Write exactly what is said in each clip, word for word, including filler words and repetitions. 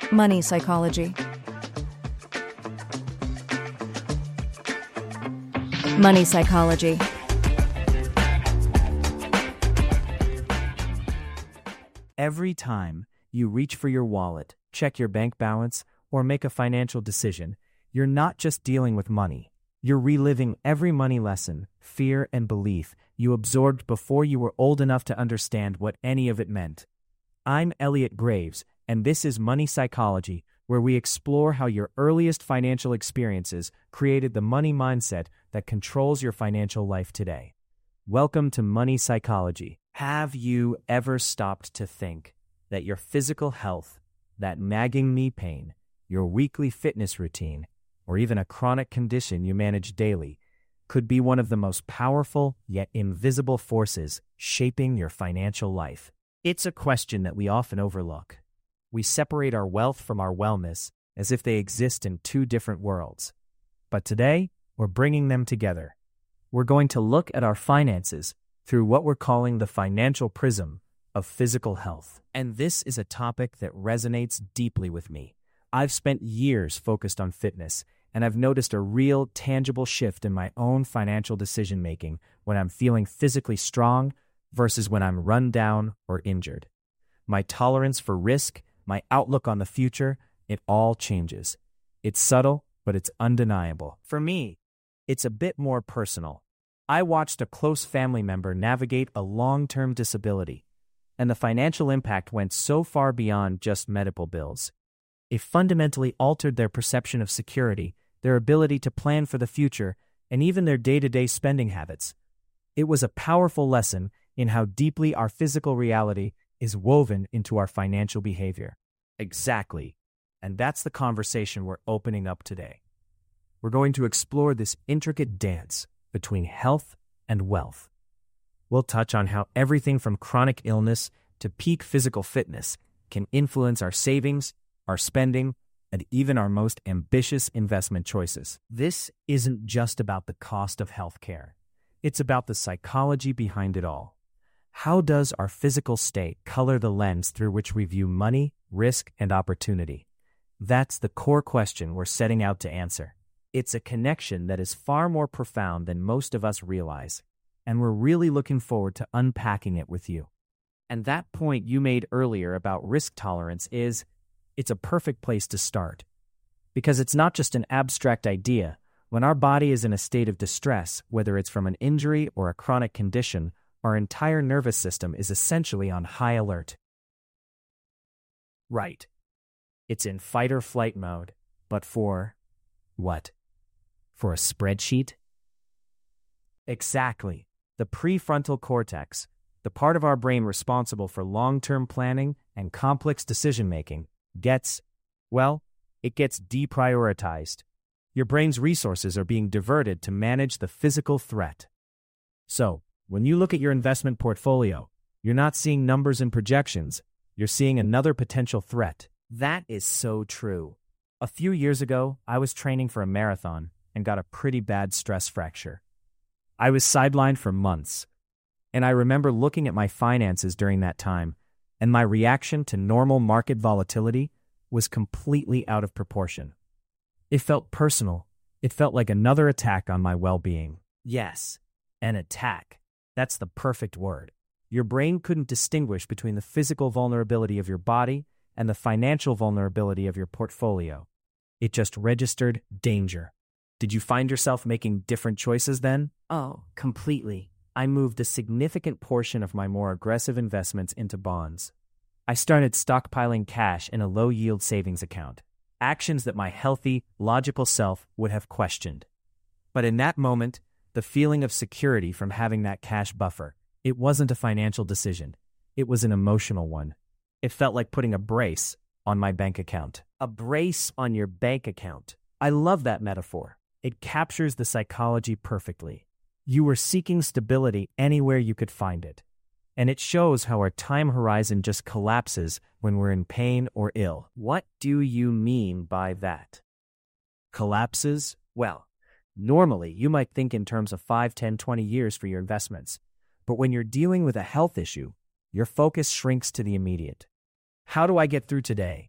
Money psychology. Money psychology. Every time you reach for your wallet, check your bank balance, or make a financial decision, you're not just dealing with money. You're reliving every money lesson, fear, and belief you absorbed before you were old enough to understand what any of it meant. I'm Elliot Graves, and this is Money Psychology, where we explore how your earliest financial experiences created the money mindset that controls your financial life today. Welcome to Money Psychology. Have you ever stopped to think that your physical health, that nagging knee pain, your weekly fitness routine, or even a chronic condition you manage daily, could be one of the most powerful yet invisible forces shaping your financial life? It's a question that we often overlook. We separate our wealth from our wellness as if they exist in two different worlds. But today, we're bringing them together. We're going to look at our finances through what we're calling the financial prism of physical health. And this is a topic that resonates deeply with me. I've spent years focused on fitness, and I've noticed a real, tangible shift in my own financial decision-making when I'm feeling physically strong versus when I'm run down or injured. My tolerance for risk, my outlook on the future, it all changes. It's subtle, but it's undeniable. For me, it's a bit more personal. I watched a close family member navigate a long-term disability, and the financial impact went so far beyond just medical bills. It fundamentally altered their perception of security, their ability to plan for the future, and even their day-to-day spending habits. It was a powerful lesson in how deeply our physical reality is woven into our financial behavior. Exactly. And that's the conversation we're opening up today. We're going to explore this intricate dance between health and wealth. We'll touch on how everything from chronic illness to peak physical fitness can influence our savings, our spending, and even our most ambitious investment choices. This isn't just about the cost of healthcare. It's about the psychology behind it all. How does our physical state color the lens through which we view money, risk, and opportunity? That's the core question we're setting out to answer. It's a connection that is far more profound than most of us realize, and we're really looking forward to unpacking it with you. And that point you made earlier about risk tolerance is, it's a perfect place to start. Because it's not just an abstract idea. When our body is in a state of distress, whether it's from an injury or a chronic condition, our entire nervous system is essentially on high alert. Right. It's in fight or flight mode, but for what? For a spreadsheet? Exactly. The prefrontal cortex, the part of our brain responsible for long-term planning and complex decision-making, gets, well, it gets deprioritized. Your brain's resources are being diverted to manage the physical threat. So, when you look at your investment portfolio, you're not seeing numbers and projections, you're seeing another potential threat. That is so true. A few years ago, I was training for a marathon and got a pretty bad stress fracture. I was sidelined for months, and I remember looking at my finances during that time, and my reaction to normal market volatility was completely out of proportion. It felt personal. It felt like another attack on my well-being. Yes, an attack. That's the perfect word. Your brain couldn't distinguish between the physical vulnerability of your body and the financial vulnerability of your portfolio. It just registered danger. Did you find yourself making different choices then? Oh, completely. I moved a significant portion of my more aggressive investments into bonds. I started stockpiling cash in a low-yield savings account, actions that my healthy, logical self would have questioned. But in that moment, the feeling of security from having that cash buffer, it wasn't a financial decision. It was an emotional one. It felt like putting a brace on my bank account. A brace on your bank account. I love that metaphor. It captures the psychology perfectly. You were seeking stability anywhere you could find it. And it shows how our time horizon just collapses when we're in pain or ill. What do you mean by that? Collapses? Well, normally you might think in terms of five, ten, twenty years for your investments. But when you're dealing with a health issue, your focus shrinks to the immediate. How do I get through today?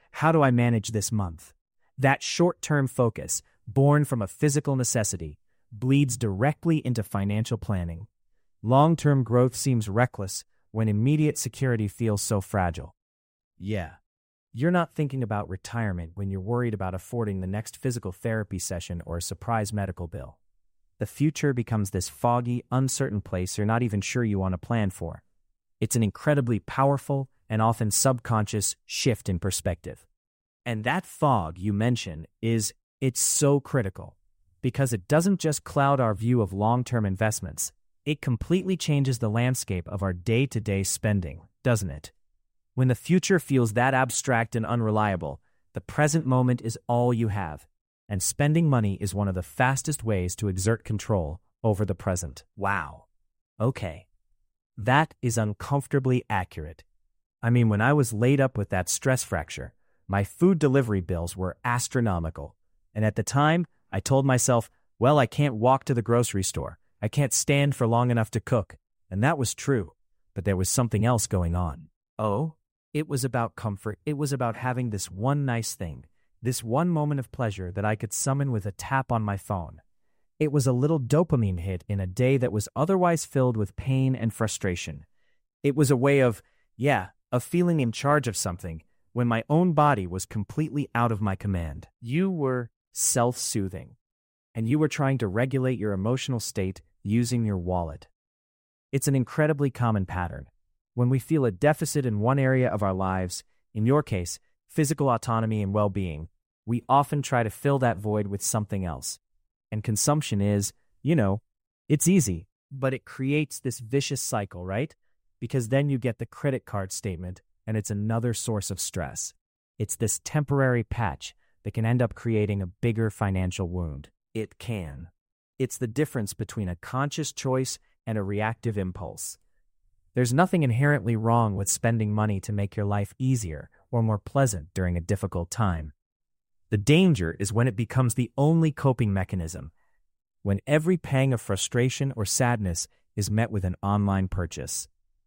how do I manage this month? That short-term focus, born from a physical necessity, bleeds directly into financial planning. Long-term growth seems reckless when immediate security feels so fragile. Yeah, you're not thinking about retirement when you're worried about affording the next physical therapy session or a surprise medical bill. The future becomes this foggy, uncertain place you're not even sure you want to plan for. It's an incredibly powerful and often subconscious shift in perspective. And that fog you mention is, it's so critical, because it doesn't just cloud our view of long-term investments, it completely changes the landscape of our day-to-day spending, doesn't it? When the future feels that abstract and unreliable, the present moment is all you have, and spending money is one of the fastest ways to exert control over the present. Wow. Okay. That is uncomfortably accurate. I mean, when I was laid up with that stress fracture, my food delivery bills were astronomical. And at the time, I told myself, well, I can't walk to the grocery store. I can't stand for long enough to cook. And that was true. But there was something else going on. Oh? It was about comfort. It was about having this one nice thing, this one moment of pleasure that I could summon with a tap on my phone. It was a little dopamine hit in a day that was otherwise filled with pain and frustration. It was a way of, yeah, of feeling in charge of something when my own body was completely out of my command. You were self-soothing, and you were trying to regulate your emotional state using your wallet. It's an incredibly common pattern. When we feel a deficit in one area of our lives, in your case, physical autonomy and well-being, we often try to fill that void with something else. And consumption is, you know, it's easy, but it creates this vicious cycle, right? Because then you get the credit card statement, and it's another source of stress. It's this temporary patch that can end up creating a bigger financial wound. It can. It's the difference between a conscious choice and a reactive impulse. There's nothing inherently wrong with spending money to make your life easier or more pleasant during a difficult time. The danger is when it becomes the only coping mechanism, when every pang of frustration or sadness is met with an online purchase.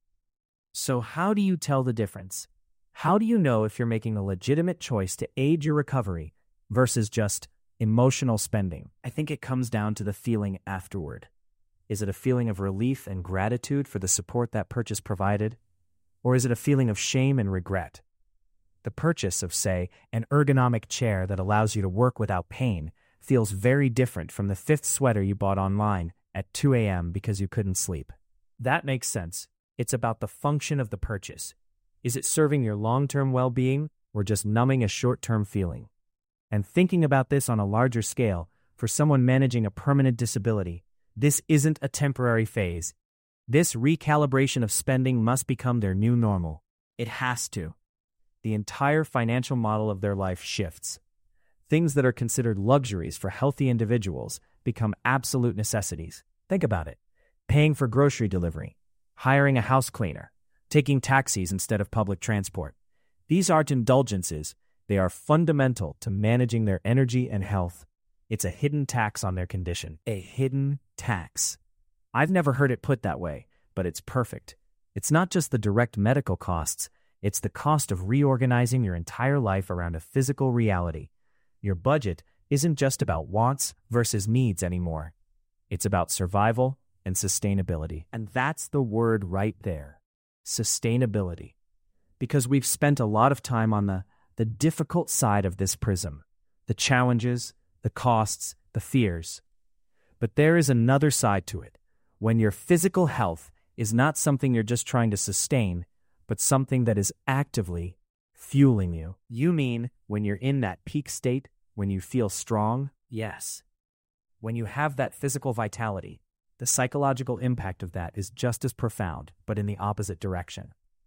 So how do you tell the difference? How do you know if you're making a legitimate choice to aid your recovery versus just emotional spending? I think it comes down to the feeling afterward. Is it a feeling of relief and gratitude for the support that purchase provided? Or is it a feeling of shame and regret? The purchase of, say, an ergonomic chair that allows you to work without pain feels very different from the fifth sweater you bought online at two a.m. because you couldn't sleep. That makes sense. It's about the function of the purchase. Is it serving your long-term well-being or just numbing a short-term feeling? And thinking about this on a larger scale, for someone managing a permanent disability, this isn't a temporary phase. This recalibration of spending must become their new normal. It has to. The entire financial model of their life shifts. Things that are considered luxuries for healthy individuals become absolute necessities. Think about it. Paying for grocery delivery, hiring a house cleaner, taking taxis instead of public transport. These aren't indulgences. They are fundamental to managing their energy and health. It's a hidden tax on their condition. A hidden tax. I've never heard it put that way, but it's perfect. It's not just the direct medical costs. It's the cost of reorganizing your entire life around a physical reality. Your budget isn't just about wants versus needs anymore. It's about survival and sustainability. And that's the word right there. Sustainability. Because we've spent a lot of time on the, the difficult side of this prism. The challenges, the costs, the fears. But there is another side to it. When your physical health is not something you're just trying to sustain, but something that is actively fueling you. You mean when you're in that peak state, when you feel strong? Yes. When you have that physical vitality, the psychological impact of that is just as profound, but in the opposite direction.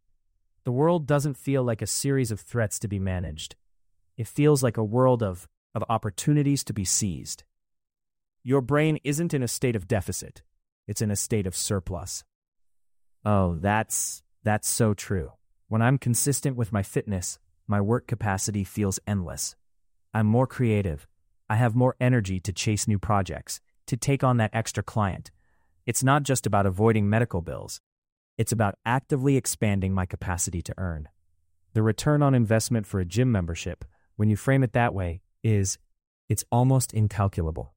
The world doesn't feel like a series of threats to be managed. It feels like a world of, of opportunities to be seized. Your brain isn't in a state of deficit. It's in a state of surplus. Oh, that's... That's so true. When I'm consistent with my fitness, my work capacity feels endless. I'm more creative. I have more energy to chase new projects, to take on that extra client. It's not just about avoiding medical bills. It's about actively expanding my capacity to earn. The return on investment for a gym membership, when you frame it that way, is it's almost incalculable.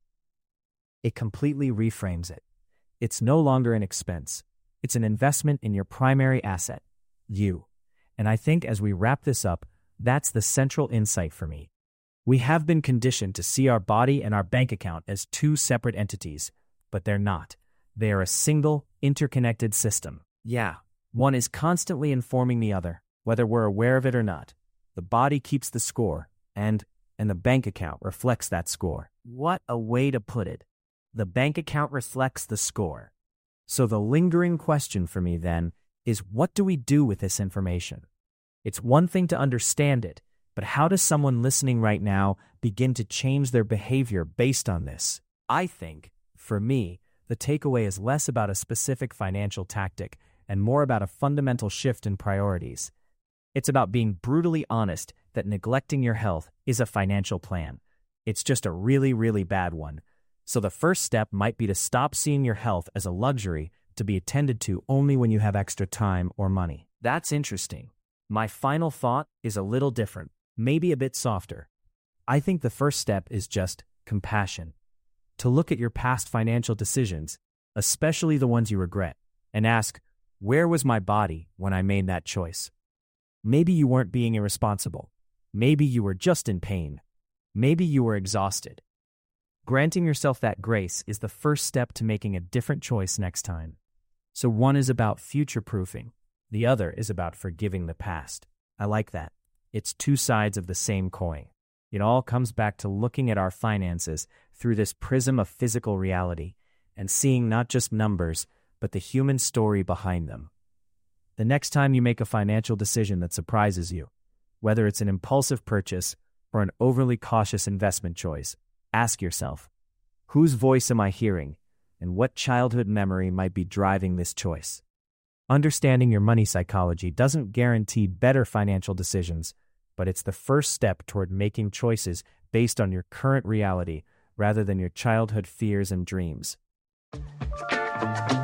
It completely reframes it. It's no longer an expense. It's an investment in your primary asset, you. And I think as we wrap this up, that's the central insight for me. We have been conditioned to see our body and our bank account as two separate entities, but they're not. They are a single, interconnected system. Yeah, one is constantly informing the other, whether we're aware of it or not. The body keeps the score, and, and the bank account reflects that score. What a way to put it. The bank account reflects the score. So the lingering question for me then is, what do we do with this information? It's one thing to understand it, but how does someone listening right now begin to change their behavior based on this? I think, for me, the takeaway is less about a specific financial tactic and more about a fundamental shift in priorities. It's about being brutally honest that neglecting your health is a financial plan. It's just a really, really bad one. So the first step might be to stop seeing your health as a luxury to be attended to only when you have extra time or money. That's interesting. My final thought is a little different, maybe a bit softer. I think the first step is just compassion. To look at your past financial decisions, especially the ones you regret, and ask, where was my body when I made that choice? Maybe you weren't being irresponsible. Maybe you were just in pain. Maybe you were exhausted. Granting yourself that grace is the first step to making a different choice next time. So one is about future-proofing. The other is about forgiving the past. I like that. It's two sides of the same coin. It all comes back to looking at our finances through this prism of physical reality and seeing not just numbers, but the human story behind them. The next time you make a financial decision that surprises you, whether it's an impulsive purchase or an overly cautious investment choice, ask yourself, whose voice am I hearing, and what childhood memory might be driving this choice? Understanding your money psychology doesn't guarantee better financial decisions, but it's the first step toward making choices based on your current reality rather than your childhood fears and dreams.